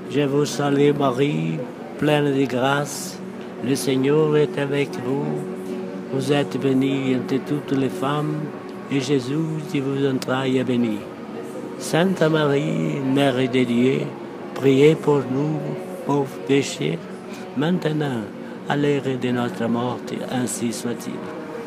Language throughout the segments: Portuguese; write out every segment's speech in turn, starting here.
Je vous salue Marie, pleine de grâce, le Seigneur est avec vous. Vous êtes bénie entre toutes les femmes, et Jésus, de vos entrailles, est béni. Sainte Marie, Mère de Dieu, priez pour nous, pauvres pécheurs, maintenant, à l'heure de notre mort, ainsi soit-il.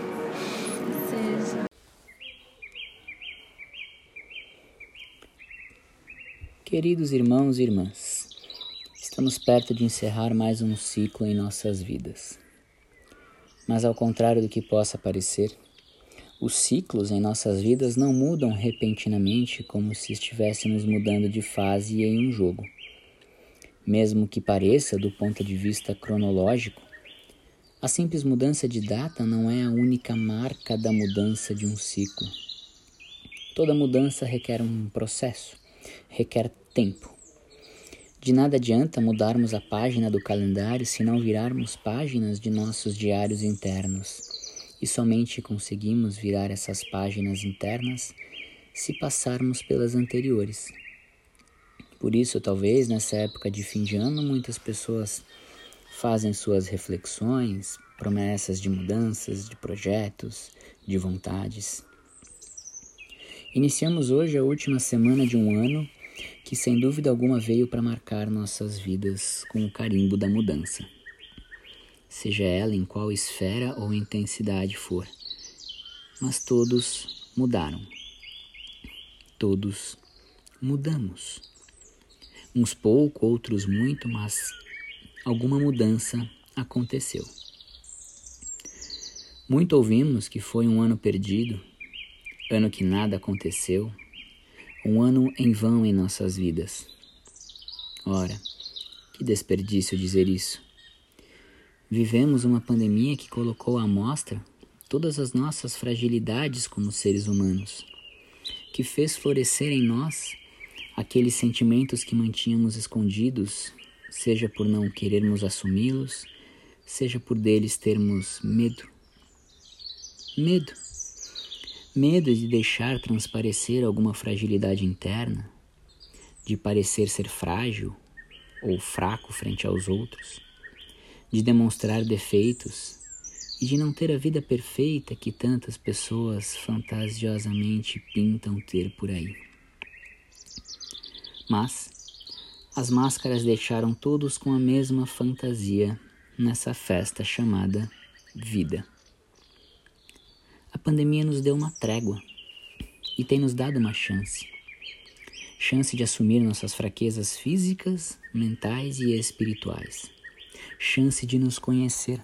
Queridos irmãos e irmãs, estamos perto de encerrar mais um ciclo em nossas vidas. Mas ao contrário do que possa parecer, os ciclos em nossas vidas não mudam repentinamente como se estivéssemos mudando de fase em um jogo. Mesmo que pareça do ponto de vista cronológico, a simples mudança de data não é a única marca da mudança de um ciclo. Toda mudança requer um processo, requer tempo. De nada adianta mudarmos a página do calendário se não virarmos páginas de nossos diários internos. E somente conseguimos virar essas páginas internas se passarmos pelas anteriores. Por isso, talvez, nessa época de fim de ano, muitas pessoas fazem suas reflexões, promessas de mudanças, de projetos, de vontades. Iniciamos hoje a última semana de um ano que, sem dúvida alguma, veio para marcar nossas vidas com o carimbo da mudança. Seja ela em qual esfera ou intensidade for. Mas todos mudaram. Todos mudamos. Uns pouco, outros muito, mas alguma mudança aconteceu. Muito ouvimos que foi um ano perdido, ano que nada aconteceu, um ano em vão em nossas vidas. Ora, que desperdício dizer isso. Vivemos uma pandemia que colocou à mostra todas as nossas fragilidades como seres humanos, que fez florescer em nós aqueles sentimentos que mantínhamos escondidos, seja por não querermos assumi-los, seja por deles termos medo. Medo de deixar transparecer alguma fragilidade interna, de parecer ser frágil ou fraco frente aos outros, de demonstrar defeitos e de não ter a vida perfeita que tantas pessoas fantasiosamente pintam ter por aí. Mas as máscaras deixaram todos com a mesma fantasia nessa festa chamada vida. A pandemia nos deu uma trégua e tem nos dado uma chance de assumir nossas fraquezas físicas, mentais e espirituais. Chance de nos conhecer.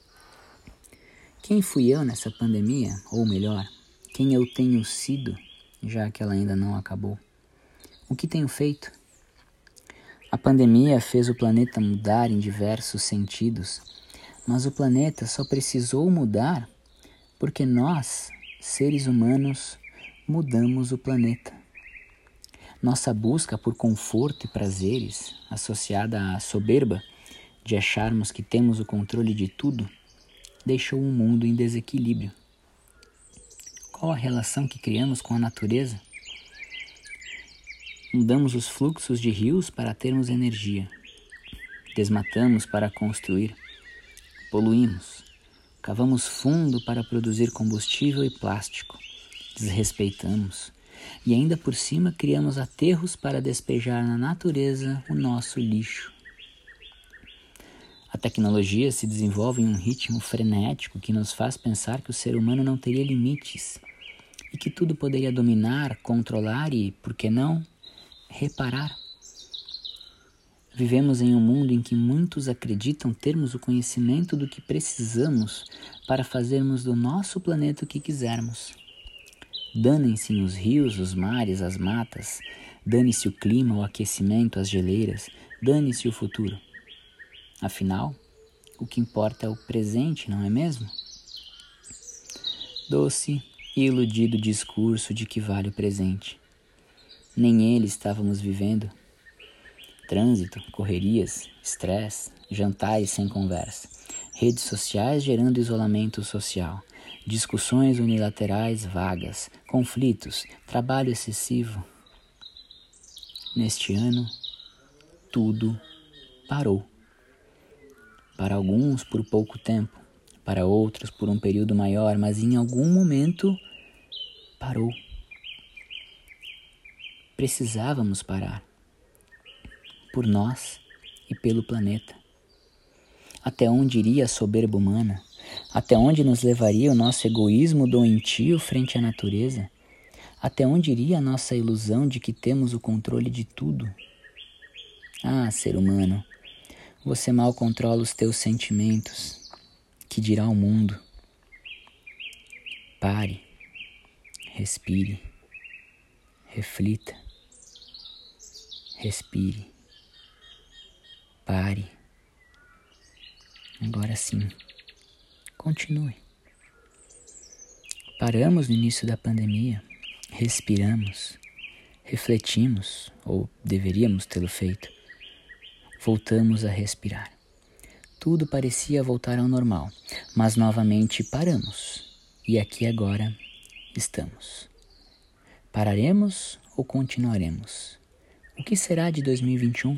Quem fui eu nessa pandemia? Ou melhor, quem eu tenho sido, já que ela ainda não acabou? O que tenho feito? A pandemia fez o planeta mudar em diversos sentidos, mas o planeta só precisou mudar porque nós, seres humanos, mudamos o planeta. Nossa busca por conforto e prazeres, associada à soberba de acharmos que temos o controle de tudo, deixou o mundo em desequilíbrio. Qual a relação que criamos com a natureza? Mudamos os fluxos de rios para termos energia. Desmatamos para construir. Poluímos. Cavamos fundo para produzir combustível e plástico. Desrespeitamos. E ainda por cima criamos aterros para despejar na natureza o nosso lixo. A tecnologia se desenvolve em um ritmo frenético que nos faz pensar que o ser humano não teria limites e que tudo poderia dominar, controlar e, por que não, reparar. Vivemos em um mundo em que muitos acreditam termos o conhecimento do que precisamos para fazermos do nosso planeta o que quisermos. Danem-se os rios, os mares, as matas, dane-se o clima, o aquecimento, as geleiras, dane-se o futuro. Afinal, o que importa é o presente, não é mesmo? Doce e iludido discurso de que vale o presente. Nem ele estávamos vivendo. Trânsito, correrias, estresse, jantares sem conversa, redes sociais gerando isolamento social, discussões unilaterais vagas, conflitos, trabalho excessivo. Neste ano, tudo parou. Para alguns por pouco tempo, para outros por um período maior, mas em algum momento parou. Precisávamos parar. Por nós e pelo planeta. Até onde iria a soberba humana? Até onde nos levaria o nosso egoísmo doentio frente à natureza? Até onde iria a nossa ilusão de que temos o controle de tudo? Ah, ser humano, você mal controla os teus sentimentos. Que dirá o mundo? Pare, respire, reflita, respire, pare. Agora sim, continue. Paramos no início da pandemia, respiramos, refletimos, ou deveríamos tê-lo feito. Voltamos a respirar. Tudo parecia voltar ao normal, mas novamente paramos. E aqui agora estamos. Pararemos ou continuaremos? O que será de 2021?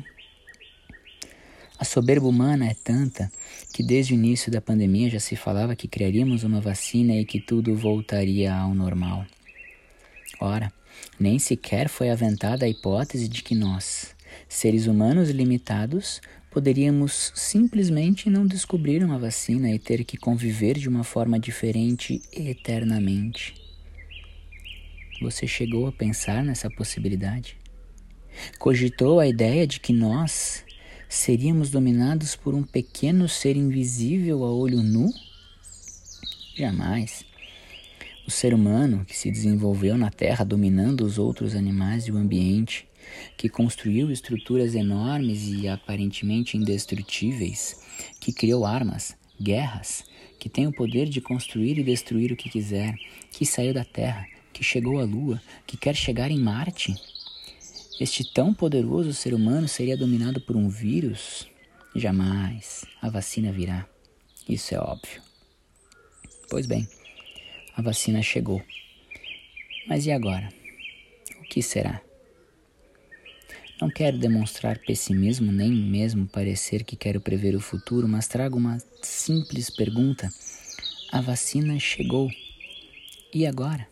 A soberba humana é tanta que desde o início da pandemia já se falava que criaríamos uma vacina e que tudo voltaria ao normal. Ora, nem sequer foi aventada a hipótese de que nós, seres humanos limitados, poderíamos simplesmente não descobrir uma vacina e ter que conviver de uma forma diferente eternamente. Você chegou a pensar nessa possibilidade? Cogitou a ideia de que nós seríamos dominados por um pequeno ser invisível a olho nu? Jamais. O ser humano que se desenvolveu na Terra dominando os outros animais e o ambiente, que construiu estruturas enormes e aparentemente indestrutíveis, que criou armas, guerras, que tem o poder de construir e destruir o que quiser, que saiu da Terra, que chegou à Lua, que quer chegar em Marte. Este tão poderoso ser humano seria dominado por um vírus? Jamais. A vacina virá. Isso é óbvio. Pois bem, a vacina chegou. Mas e agora? O que será? Não quero demonstrar pessimismo, nem mesmo parecer que quero prever o futuro, mas trago uma simples pergunta. A vacina chegou. E agora?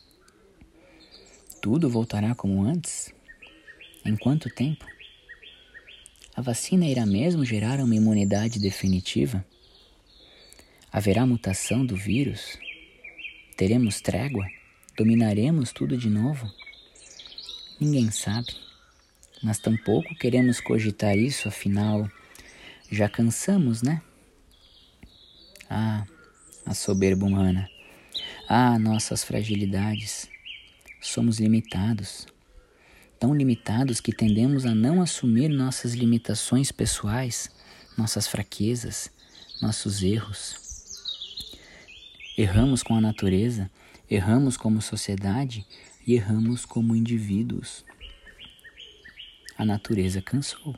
Tudo voltará como antes? Em quanto tempo? A vacina irá mesmo gerar uma imunidade definitiva? Haverá mutação do vírus? Teremos trégua? Dominaremos tudo de novo? Ninguém sabe, mas tampouco queremos cogitar isso, afinal, já cansamos, né? Ah, a soberba humana. Ah, nossas fragilidades. Somos limitados. Tão limitados que tendemos a não assumir nossas limitações pessoais, nossas fraquezas, nossos erros. Erramos com a natureza, erramos como sociedade e erramos como indivíduos. A natureza cansou.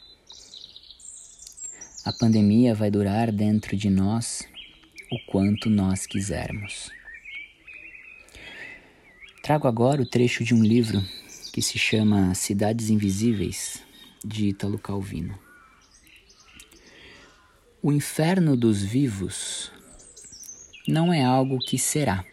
A pandemia vai durar dentro de nós o quanto nós quisermos. Trago agora o trecho de um livro que se chama Cidades Invisíveis, de Ítalo Calvino. O inferno dos vivos não é algo que será.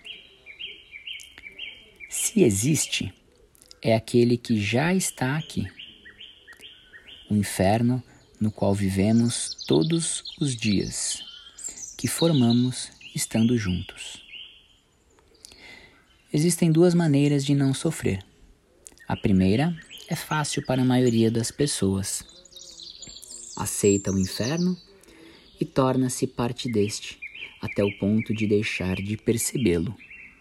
Se existe, é aquele que já está aqui. O inferno no qual vivemos todos os dias, que formamos estando juntos. Existem duas maneiras de não sofrer. A primeira é fácil para a maioria das pessoas. Aceita o inferno e torna-se parte deste, até o ponto de deixar de percebê-lo.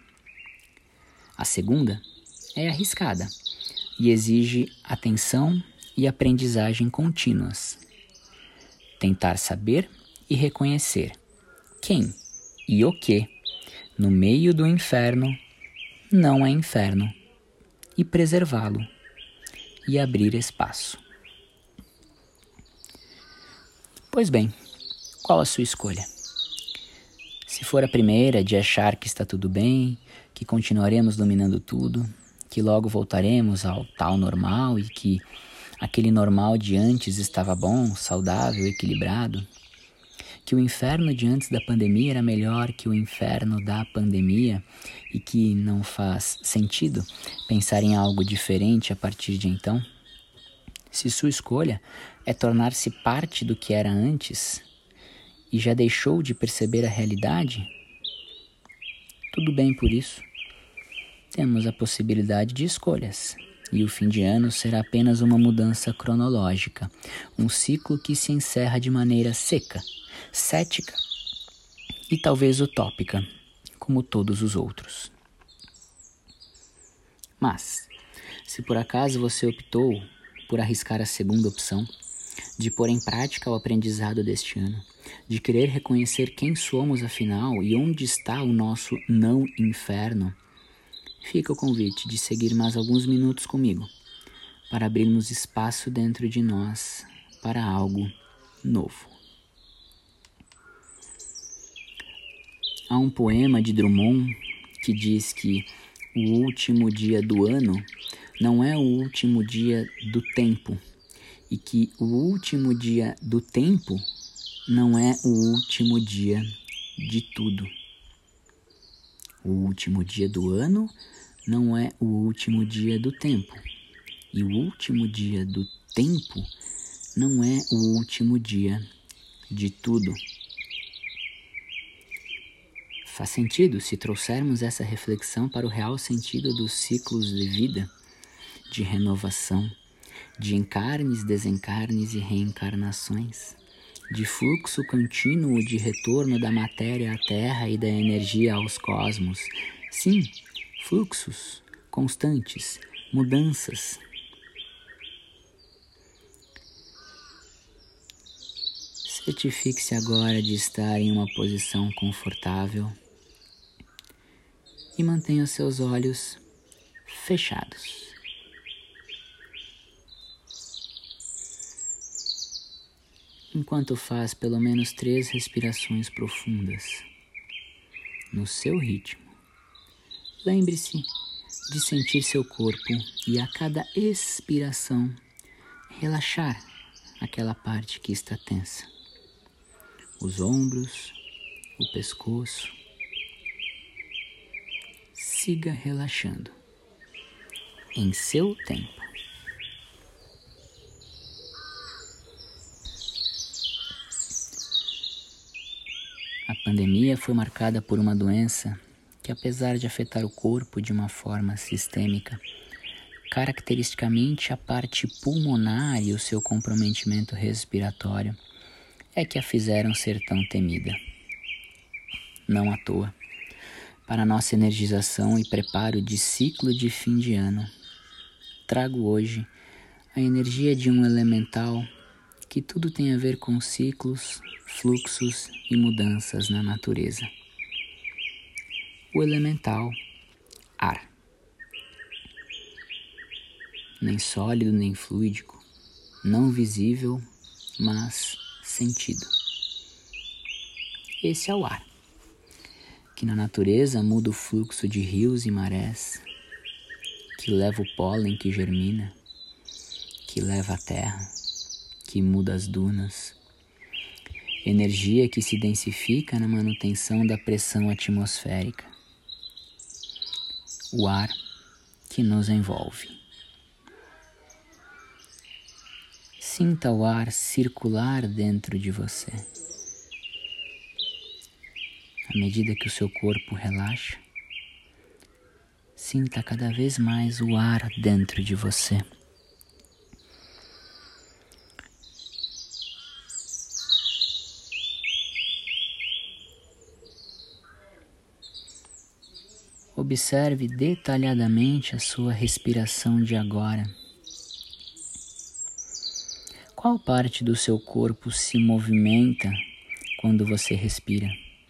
A segunda é arriscada e exige atenção e aprendizagem contínuas. Tentar saber e reconhecer quem e o que, no meio do inferno, não é inferno, e preservá-lo e abrir espaço. Pois bem, qual a sua escolha? Se for a primeira, de achar que está tudo bem, que continuaremos dominando tudo, que logo voltaremos ao tal normal e que aquele normal de antes estava bom, saudável, equilibrado, que o inferno de antes da pandemia era melhor que o inferno da pandemia e que não faz sentido pensar em algo diferente a partir de então? Se sua escolha é tornar-se parte do que era antes e já deixou de perceber a realidade, tudo bem por isso. Temos a possibilidade de escolhas. E o fim de ano será apenas uma mudança cronológica, um ciclo que se encerra de maneira seca, cética e talvez utópica, como todos os outros. Mas, se por acaso você optou por arriscar a segunda opção, de pôr em prática o aprendizado deste ano, de querer reconhecer quem somos afinal e onde está o nosso não inferno, fica o convite de seguir mais alguns minutos comigo, para abrirmos espaço dentro de nós para algo novo. Há um poema de Drummond que diz que o último dia do ano não é o último dia do tempo e que o último dia do tempo não é o último dia de tudo. O último dia do ano não é o último dia do tempo. E o último dia do tempo não é o último dia de tudo. Faz sentido se trouxermos essa reflexão para o real sentido dos ciclos de vida, de renovação, de encarnes, desencarnes e reencarnações, de fluxo contínuo de retorno da matéria à Terra e da energia aos cosmos. Sim, fluxos constantes, mudanças. Certifique-se agora de estar em uma posição confortável e mantenha os seus olhos fechados. Enquanto faz pelo menos 3 respirações profundas, no seu ritmo, lembre-se de sentir seu corpo e a cada expiração relaxar aquela parte que está tensa. Os ombros, o pescoço. Siga relaxando em seu tempo. A pandemia foi marcada por uma doença que, apesar de afetar o corpo de uma forma sistêmica, caracteristicamente a parte pulmonar e o seu comprometimento respiratório é que a fizeram ser tão temida. Não à toa, para nossa energização e preparo de ciclo de fim de ano, trago hoje a energia de um elemental que tudo tem a ver com ciclos, fluxos e mudanças na natureza. O elemental ar. Nem sólido nem fluídico, não visível, mas sentido. Esse é o ar, que na natureza muda o fluxo de rios e marés, que leva o pólen que germina, que leva a terra, que muda as dunas, energia que se densifica na manutenção da pressão atmosférica, o ar que nos envolve. Sinta o ar circular dentro de você. À medida que o seu corpo relaxa, sinta cada vez mais o ar dentro de você. Observe detalhadamente a sua respiração de agora. Qual parte do seu corpo se movimenta quando você respira?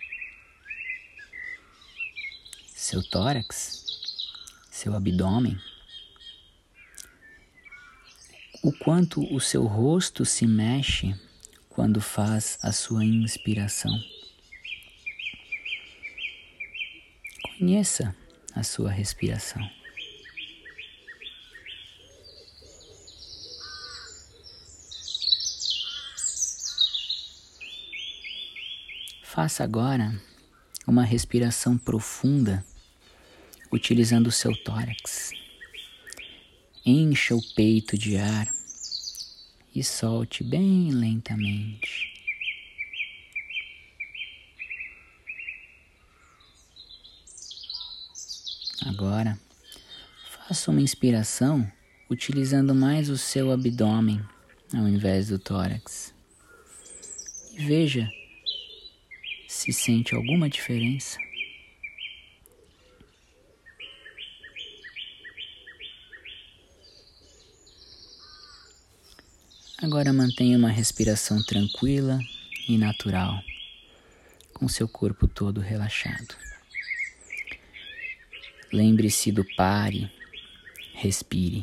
Seu tórax? Seu abdômen? O quanto o seu rosto se mexe quando faz a sua inspiração? Conheça a sua respiração. Faça agora uma respiração profunda, utilizando o seu tórax. Encha o peito de ar e solte bem lentamente. Agora, faça uma inspiração utilizando mais o seu abdômen ao invés do tórax. E veja se sente alguma diferença. Agora mantenha uma respiração tranquila e natural, com seu corpo todo relaxado. Lembre-se do pare, respire.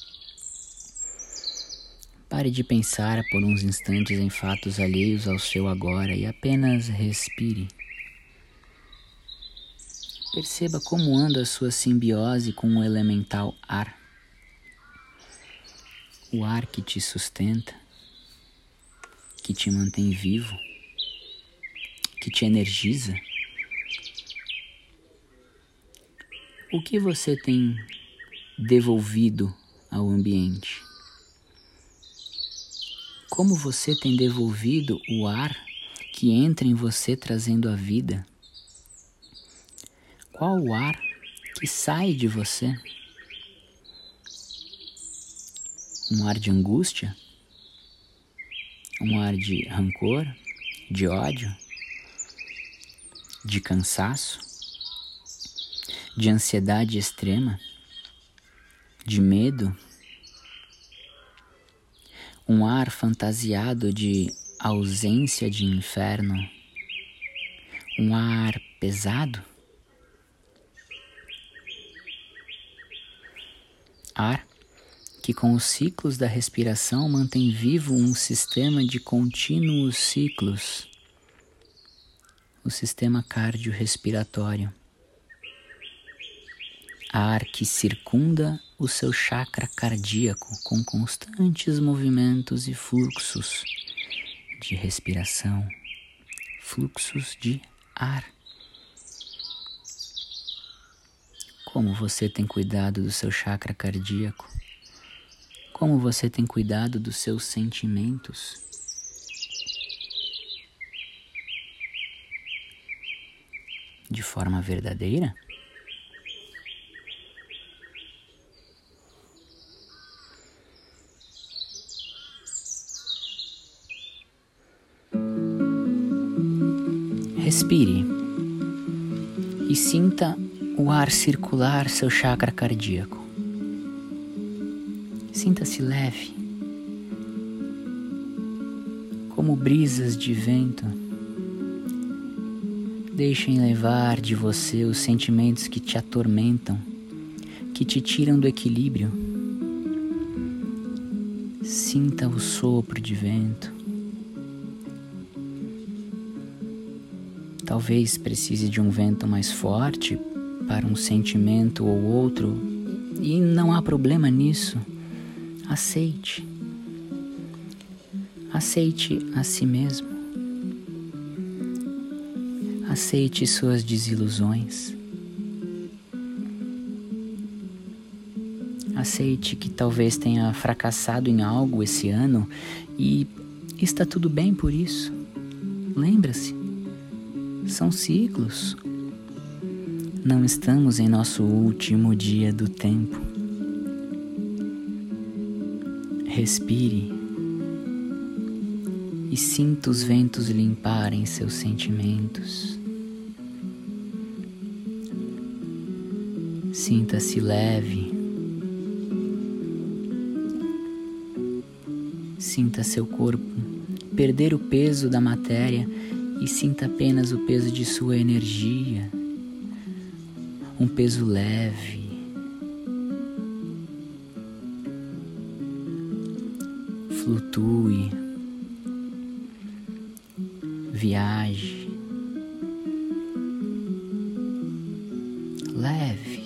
Pare de pensar por uns instantes em fatos alheios ao seu agora e apenas respire. Perceba como anda a sua simbiose com o elemental ar. O ar que te sustenta, que te mantém vivo, que te energiza. O que você tem devolvido ao ambiente? Como você tem devolvido o ar que entra em você trazendo a vida? Qual o ar que sai de você? Um ar de angústia? Um ar de rancor? De ódio? De cansaço? De ansiedade extrema? De medo? Um ar fantasiado de ausência de inferno? Um ar pesado? Ar que com os ciclos da respiração mantém vivo um sistema de contínuos ciclos, o sistema cardiorrespiratório. Ar que circunda o seu chakra cardíaco com constantes movimentos e fluxos de respiração, fluxos de ar. Como você tem cuidado do seu chakra cardíaco? Como você tem cuidado dos seus sentimentos? De forma verdadeira? Respire e sinta o ar circular seu chakra cardíaco. Sinta-se leve, como brisas de vento. Deixem levar de você os sentimentos que te atormentam, que te tiram do equilíbrio. Sinta o sopro de vento. Talvez precise de um vento mais forte para um sentimento ou outro, e não há problema nisso. Aceite. Aceite a si mesmo. Aceite suas desilusões. Aceite que talvez tenha fracassado em algo esse ano e está tudo bem por isso. Lembra-se, são ciclos. Não estamos em nosso último dia do tempo. Respire e sinta os ventos limparem seus sentimentos. Sinta-se leve. Sinta seu corpo perder o peso da matéria e sinta apenas o peso de sua energia. Um peso leve. Flutue, viaje, leve.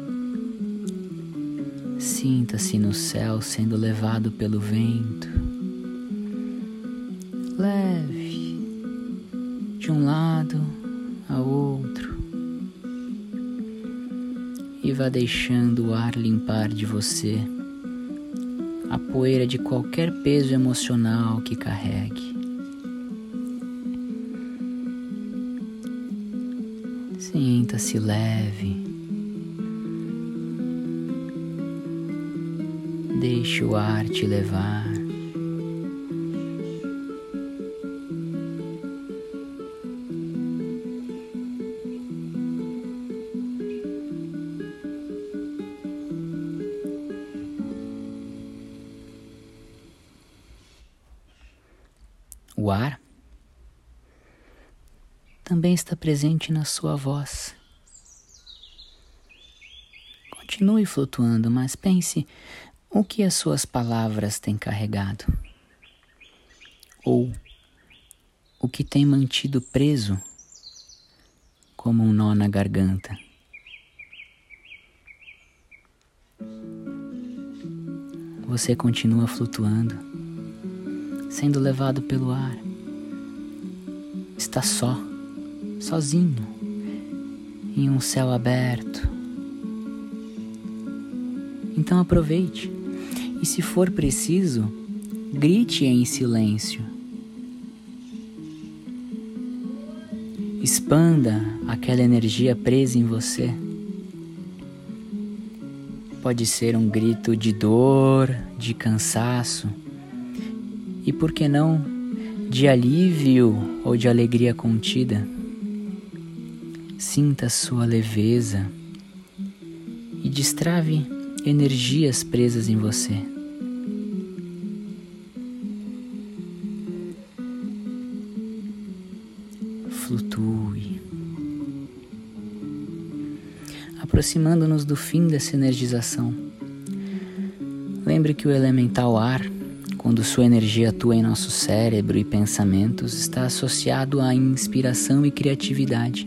Sinta-se no céu sendo levado pelo vento. lado a outro e vá deixando o ar limpar de você a poeira de qualquer peso emocional que carregue. Sinta-se leve. Deixe o ar te levar. O ar também está presente na sua voz. Continue flutuando, mas pense o que as suas palavras têm carregado, ou o que tem mantido preso como um nó na garganta. Você continua flutuando, sendo levado pelo ar. Está sozinho, em um céu aberto. Então aproveite e, se for preciso, grite em silêncio. Expanda aquela energia presa em você. Pode ser um grito de dor, de cansaço e, por que não, de alívio ou de alegria contida. Sinta sua leveza e destrave energias presas em você. Flutue. Aproximando-nos do fim dessa energização, lembre que o elemental ar, quando sua energia atua em nosso cérebro e pensamentos, está associado à inspiração e criatividade.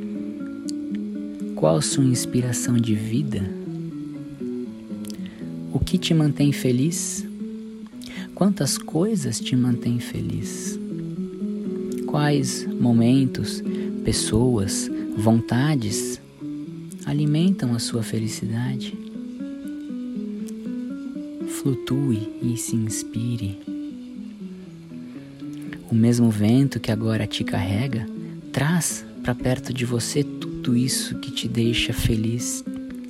Qual sua inspiração de vida? O que te mantém feliz? Quantas coisas te mantêm feliz? Quais momentos, pessoas, vontades alimentam a sua felicidade? Flutue e se inspire. O mesmo vento que agora te carrega traz para perto de você tudo isso que te deixa feliz.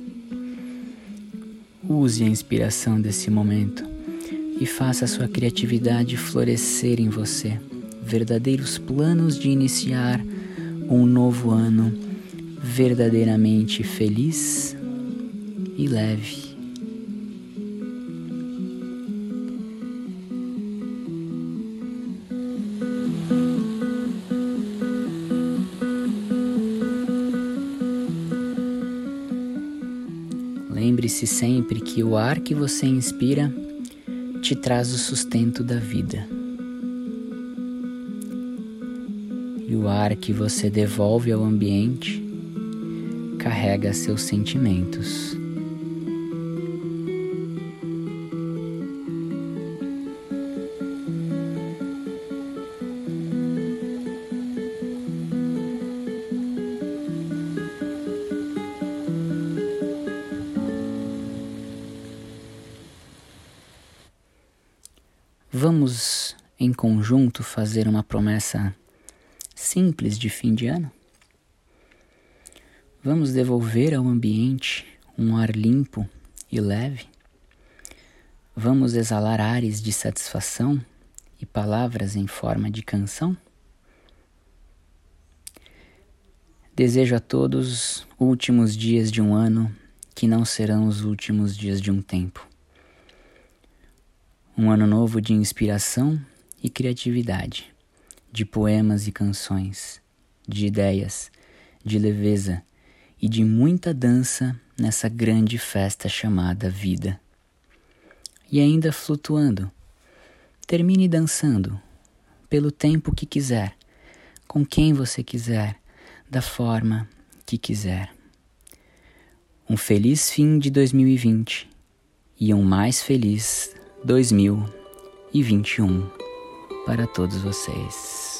Use a inspiração desse momento e faça a sua criatividade florescer em você. Verdadeiros planos de iniciar um novo ano verdadeiramente feliz e leve. Lembre-se sempre que o ar que você inspira te traz o sustento da vida. E o ar que você devolve ao ambiente carrega seus sentimentos. Vamos, em conjunto, fazer uma promessa simples de fim de ano? Vamos devolver ao ambiente um ar limpo e leve? Vamos exalar ares de satisfação e palavras em forma de canção? Desejo a todos últimos dias de um ano que não serão os últimos dias de um tempo. Um ano novo de inspiração e criatividade, de poemas e canções, de ideias, de leveza e de muita dança nessa grande festa chamada vida. E ainda flutuando, termine dançando pelo tempo que quiser, com quem você quiser, da forma que quiser. Um feliz fim de 2020 e um mais feliz 2021 para todos vocês.